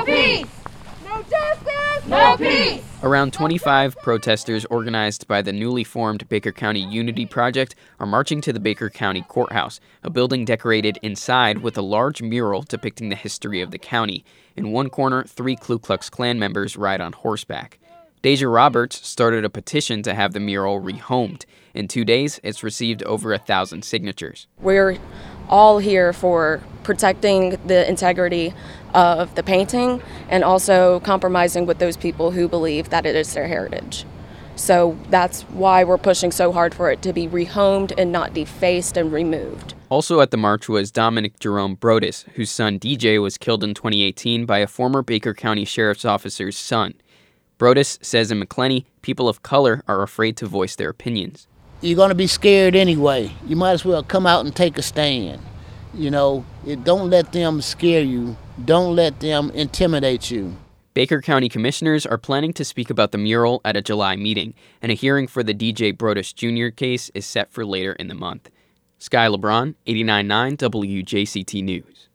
peace! No justice! No peace! Around 25 protesters organized by the newly formed Baker County Unity Project are marching to the Baker County Courthouse, a building decorated inside with a large mural depicting the history of the county. In one corner, 3 Ku Klux Klan members ride on horseback. Deja Roberts started a petition to have the mural rehomed. In 2 days, it's received over 1,000 signatures. We're all here for protecting the integrity of the painting and also compromising with those people who believe that it is their heritage. So that's why we're pushing so hard for it to be rehomed and not defaced and removed. Also at the march was Dominic Jerome Brodus, whose son DJ was killed in 2018 by a former Baker County Sheriff's officer's son. Brodus says in McClenny, people of color are afraid to voice their opinions. You're going to be scared anyway. You might as well come out and take a stand. Don't let them scare you. Don't let them intimidate you. Baker County commissioners are planning to speak about the mural at a July meeting, and a hearing for the DJ Brodus Jr. case is set for later in the month. Sky LeBron, 89.9 WJCT News.